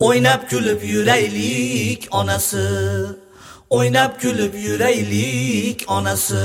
Oynab kulib yuraylik onasi, oynab kulib yuraylik onasi.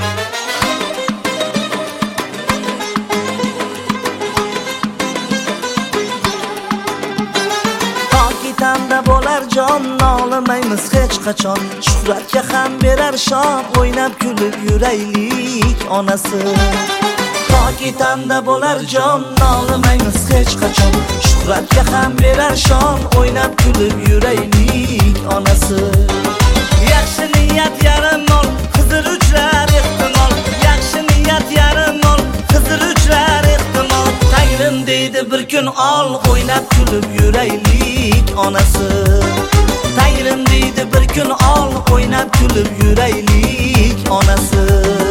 Tanda bo'lar jon, nolimaymiz hech qachon. Shuhratga ham berar shon, oynab kulib yuraylik onasi. Toki tanda bo'lar jon, nolimaymiz hech qachon. Shuhratga ham berar shon, oynab kulib yuraylik onasi. Yaxshi niyat yarim ol, Xizr uchrar ehtimol. Yaxshi niyat yarim ol, Xizr uchrar ehtimol. Tangrim deydi bir kun ol, oynab kulib yuraylik onasi. Tangrim deydi bir kun ol, oynab kulib yuraylik onasi.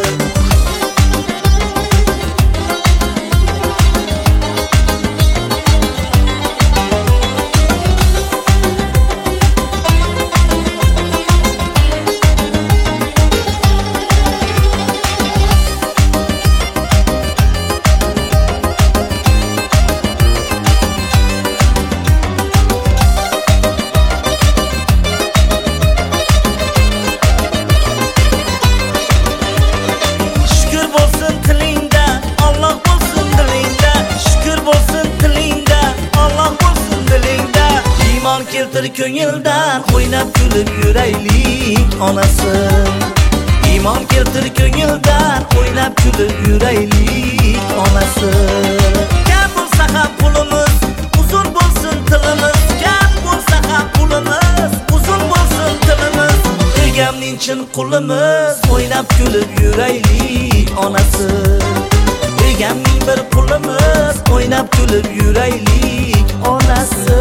Keltir ko'ngildan, oynab kulib yuraylik onasi. Iymon keltir ko'ngildan, oynab kulib yuraylik onasi. Kam bo'lsa ham pulimiz, uzun bo'lsin tilimiz. Kam bo'lsa ham pulimiz, uzun bo'lsin tilimiz. Egamning chin qulimiz, oynab kulib yuraylik onasi. Egamning bir qulimiz, oynab kulib yuraylik onasi.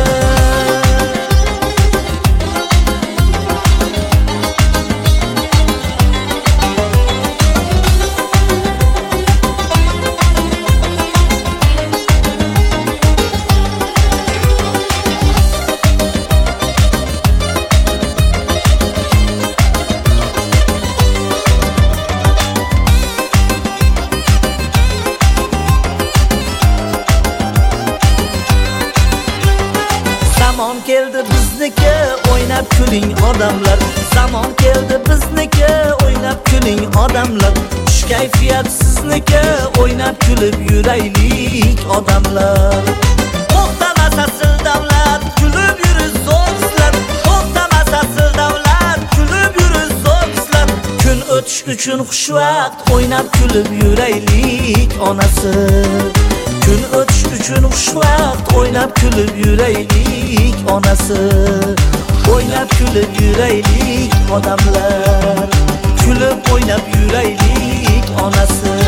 Zamon keldi bizniki, oynab kuling odamlar. Zamon keldi bizniki, oynab kuling odamlar. Xush kayfiyat sizniki, oynab kulib yuraylik odamlar. To'xtamas asl davlat, kulib yuriz zo'rlar. To'xtamas asl davlat, kulib yuriz zo'rlar. Kun o'tish uchun xushvaqt, oynab kulib yuraylik onasi. Kun o'tish uchun xushvaqt, oynab kulib yuraylik onasi. Oynab kulib yuraylik odamlar. Kulib oynab yuraylik onasi.